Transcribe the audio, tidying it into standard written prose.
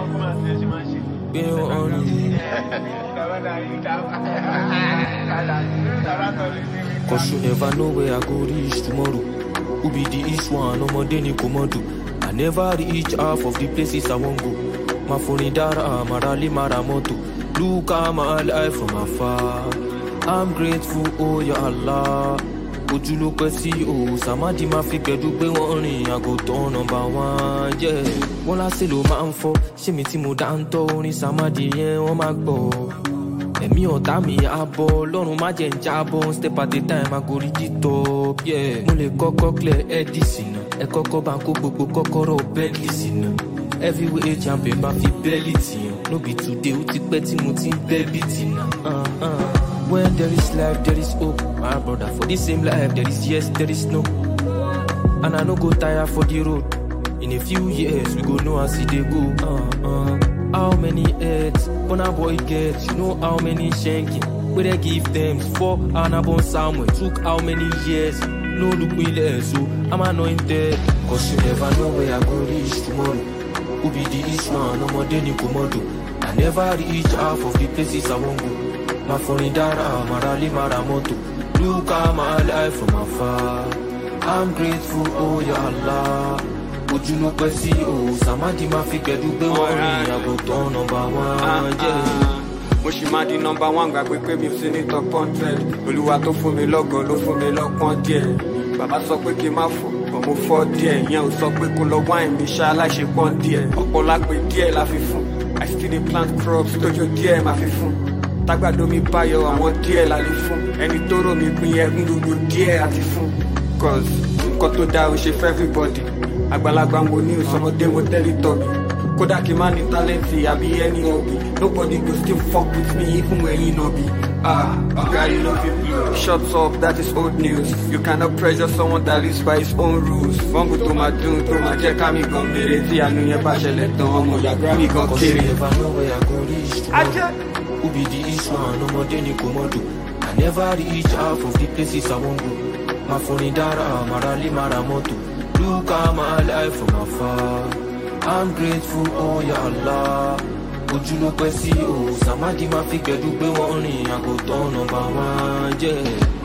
Cause you never know where I go reach tomorrow. Who be the east one, no more than you commando. I never reach half of the places I won't go. My phone dara, marali maramoto. Look at my life from afar. I'm grateful, oh ya Allah. Would you look and see, oh, Samadi ma figure do be one, I go to number one, yeah. One I say, lo man for, she me timo danto, ni Samadi, yeah, oh my God. Emi ọ̀tá mi abo, lọ́run má jẹ́ n jábọ́, step at a time, I go reach it up, yeah. Mo lè kọ́kọ́ clear Edison, ẹ kọ́kọ́ bá kó gbogbo kọ́kọ́rọ́ Bentley sínú. Heavyweight champion bá fi bẹ́ẹ̀lì tìyàn, no be today, ó ti pẹ́ tí mo ti ń bẹ́ bìtì náà. When there is life, there is hope, my brother. For the same life, there is yes, there is no. And I no go tire for the road. In a few years, we go know how see they go. How many heads, when a boy gets, you know how many shanking. Where they give them for and a born somewhere. Took how many years, no look me there, so I'm anointed. Cause you never know where I go reach tomorrow. Who be the east one, no more than you commando. I never reach half of the places I won't go. My phone dara, marali maramoto. Look at my life from afar. I'm grateful, oh ya Allah. Would you look and see, oh, Samadi ma figure do be worry. I go to number one, yeah. Mo ṣì máa di number one, gbàgbé pé mi ò sí ní top 100. Olúwa tó fún mi lọ́gọ̀ ló fún mi lọ́pọ́n díẹ̀. Bàbá sọ pé kí n má fò, but mo fọ́ díẹ̀. Ìyẹn ò sọ pé kó lọ wáìn mi ṣá láìṣe pọ́n díẹ̀. Ọ̀pọ̀ lápè díẹ̀ la fi fún. I still dey plant crops tójó díẹ̀ máa fi fún. Tágbàdo mi báyọ̀ àwọn díẹ̀ la lè fún. Ẹni tó rò mí pín ẹgún gbogbo díẹ̀ àti fún. Cause nǹkan tó dáa ò ṣe fẹ́ everybody. Àgbàlagbà mo ní ìsọmọdé mo tẹ́lẹ̀ tọ́ mi. Kódà kí n má ní talenti àbí ẹni ọ̀bì. Nobody go still fuck with me even when you know me. Guy, you know people. Shut up, that is old news. You cannot pressure someone that lives by his own rules. Wọ́n kò tó máa dùn tó máa jẹ́ ká mi gan mèrè tí àánú yẹn bá ṣẹlẹ̀ tán ọmọ yàgbá mi gan kéré. Who be the east one, no more than you commando. I never reach half of the places I won't go. My phone dara, marali maramoto. Look at my life from afar. I'm grateful, oh ya Allah. Would you look and see, oh, Samadi ma figure do be one, I go to number one, yeah.